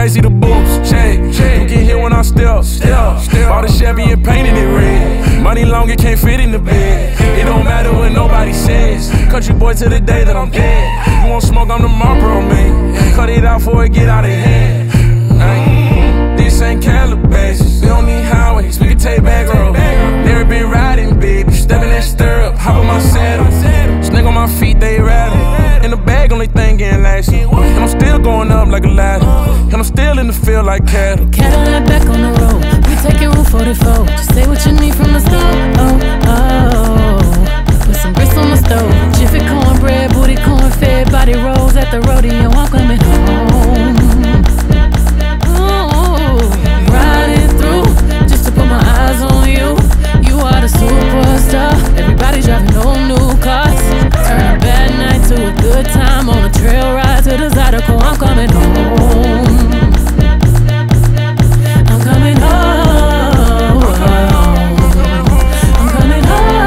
can't see the boots. Shake. You can hear when I step. Bought a Chevy and painted it red. Money long, it can't fit in the bed. It don't matter what nobody says. Country boy till the day that I'm dead. You want smoke, I'm the Marlboro man. Cut it out before it get out of hand. This ain't Calabasas. We don't need highways, we can take back roads. Never been riding, baby. Stepping that stirrup, hop on my saddle. Snake on my feet, they rattle. In the bag, only thing getting lasted. And I'm still going up like a ladder. And I'm still in the field like cattle. Cadillac back on the road. We taking Route 44. Just say what you need from the store. Put some grits on the stove. Jiffy cornbread, booty corn fed, body rolls at the rodeo. I'm coming home. Riding through just to put my eyes on you. You are the superstar. Everybody driving no new cars. Turn a bad night to a good time on a trail ride to the Zydeco. I'm coming home. I'm coming home. I'm coming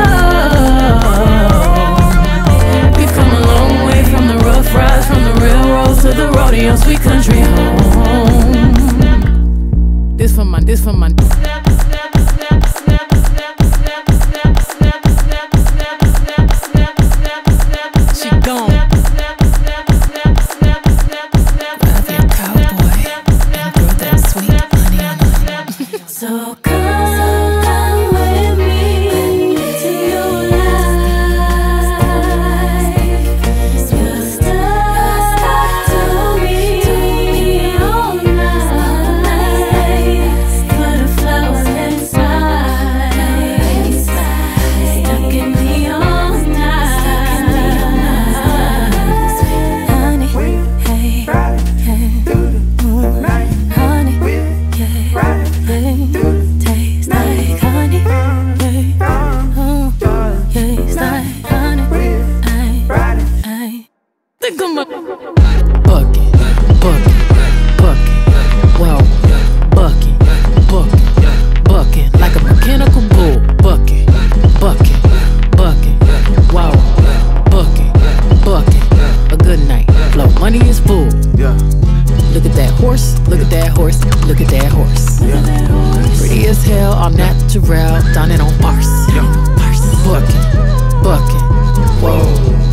home. We've come a long way from the rough rides, from the railroads to the rodeo, sweet country home. This for my she gone. Grab your cowboy and throw that sweet honey on her. So come with me to your life. Just talk to me all night. Put a flower inside. Stuck in me all night. Honey, hey, hey, honey, yeah, taste like honey, taste like honey, think of my bucket, whoa, bucket, like a mechanical bull, bucket, whoa, bucket, a good night, flow, money is full. Look at that horse, look at that horse, look at that horse. Pretty as hell, all natural, done it on Parse. Bucket, whoa,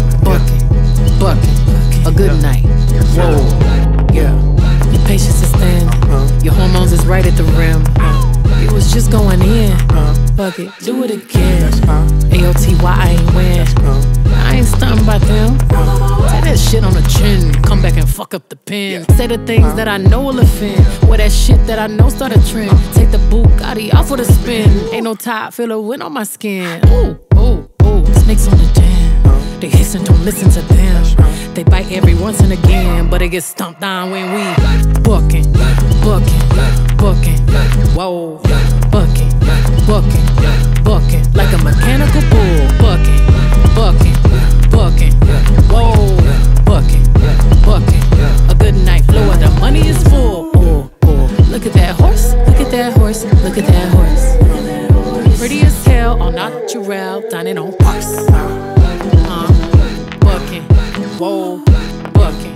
bucket, a good night, whoa, yeah. Your patience is thin, your hormones is right at the rim. It was just going in, fuck it, do it again. AOTY, I ain't win, I ain't stunting by them. Say that shit on the chin, come back and fuck up the pen. Say the things that I know will offend, wear that shit that I know start a trend. Take the Bugatti off with a spin, ain't no top, feel a wind on my skin. Ooh, snakes on the jam, they hiss and don't listen to them. They bite every once and again, but it gets stomped down when we bucking, whoa, bucking, like a mechanical bull, bucking, whoa, bucking, a good night flow and the money is full. Look at that horse, look at that horse, look at that horse. Pretty as hell, all natural, dining on Parse. Bucking, whoa, bucking.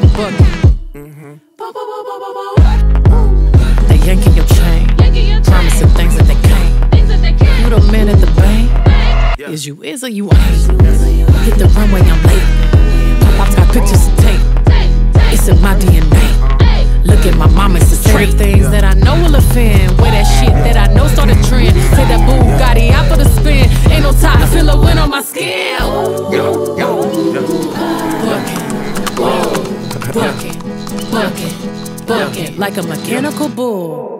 They yanking your chain, promising things that they can't. You the man at the bank, is you is or you ain't. Hit the runway, I'm late. Pop-ups got pictures to take, it's in my DNA. Look at my mama, it's the trait. Things that I know will offend, wear that shit that I know start a trend. Take that Bugatti out for the spin, ain't no tie, I feel a wind on my skin. Bucking, like a mechanical bull.